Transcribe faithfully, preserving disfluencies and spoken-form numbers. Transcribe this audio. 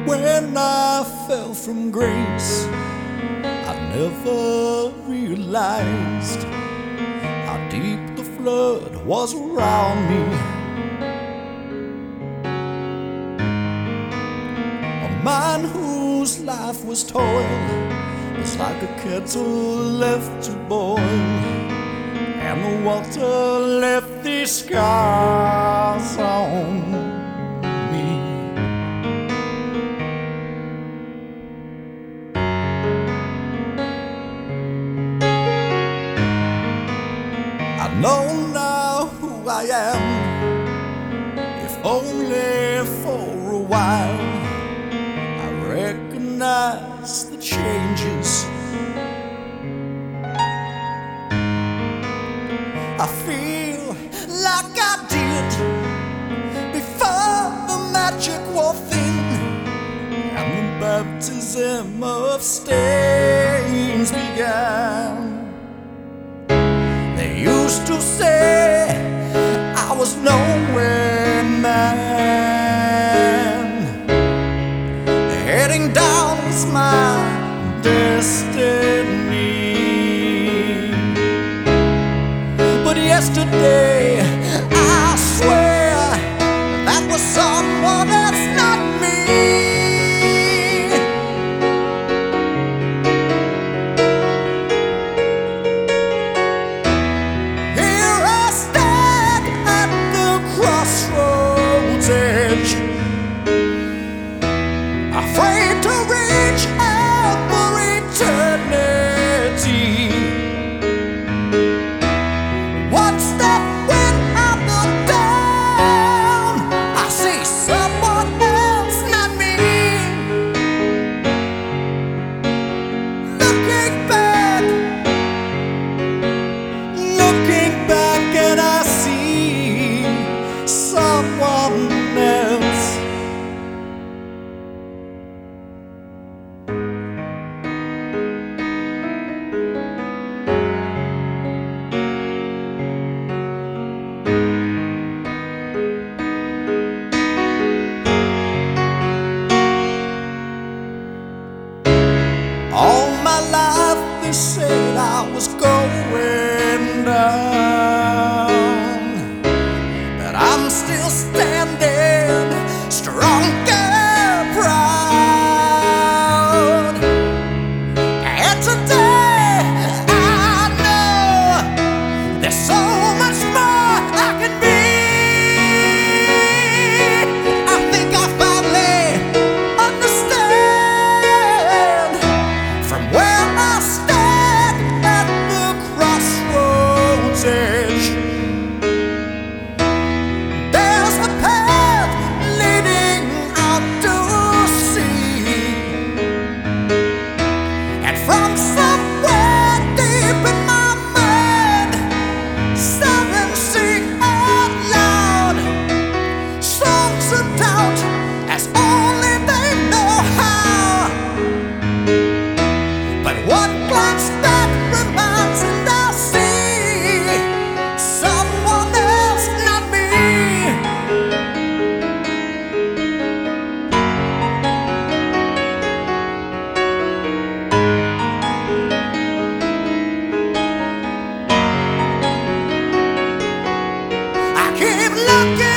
When I fell from grace, I never realized how deep the flood was around me. A man whose life was toil was like a kettle left to boil, and the water left these scars on me. I know now who I am, if only for a while. I recognize the changes. I feel like I did before the magic wore thin and the baptism of stains began. They used to say I was nowhere man, heading down was my destiny. But yesterday, I swear, that was someone else, not me. Here I stand at the crossroads edge, afraid to reach out for eternity. One step when I'm not down, I see someone else, not me. Looking back, looking back, and I see someone else. All my life they said I was going down, but I'm still standing stronger, proud. And today I know there's so much more I can be. I think I finally understand from where I stand at the crossroads edge. There's a path leading out to sea, and from somewhere deep in my mind, someone sing out loud songs of doubt as only they know how. But one glance back reminds and I see someone else, not me. I keep looking